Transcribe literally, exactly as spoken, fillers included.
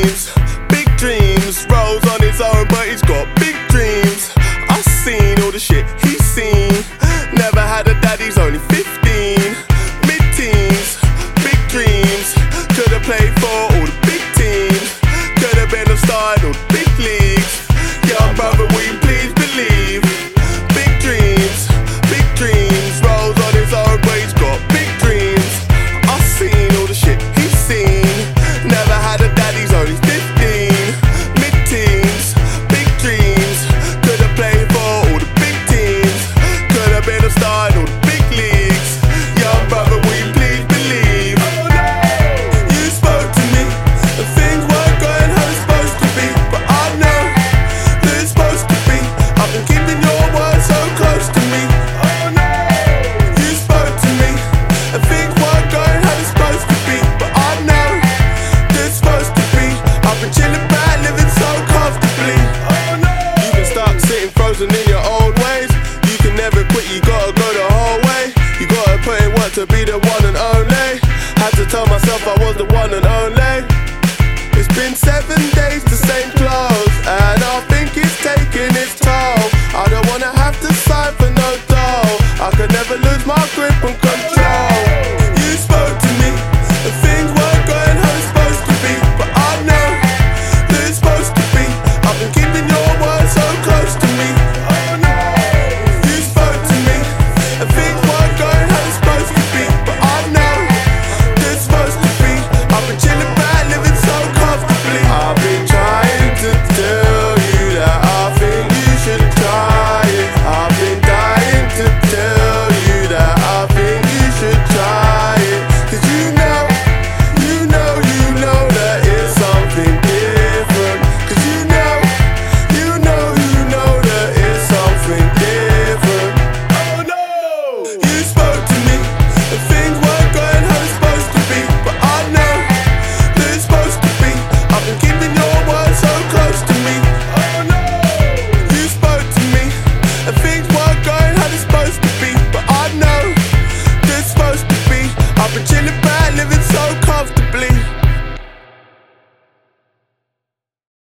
dreams, big dreams. Rolls on his own, but he's got big dreams. I've seen all the shit he's seen. Never had a dad, he's only fifteen. Mid-teens, big dreams. Could've played for all the big teams. Could've been a star in all the big leagues. Young brother, will you please believe? Big dreams, big dreams. Rolls on his own, but he's got big dreams. I've seen all the shit he's seen. Never had a dad, he's only fifteen. Mid-teens, big dreams. Could've played for all the big teams. Could've been a star in all the big leagues. Young brother, will you please believe? Oh no! You spoke to me, and things weren't going how it's supposed to be. But I know that it's supposed to be. I've been keeping your word so close to me. Oh no! You spoke to me, and things weren't going how it's supposed to be. But I know that it's supposed to be. I've been chilling back, living so comfortably. Oh no! You've been stuck sitting frozen in your old ways. You can never quit, you gotta go the whole way. You gotta put in work to be the one and only. Had to tell myself I was the one and only. It's been seven days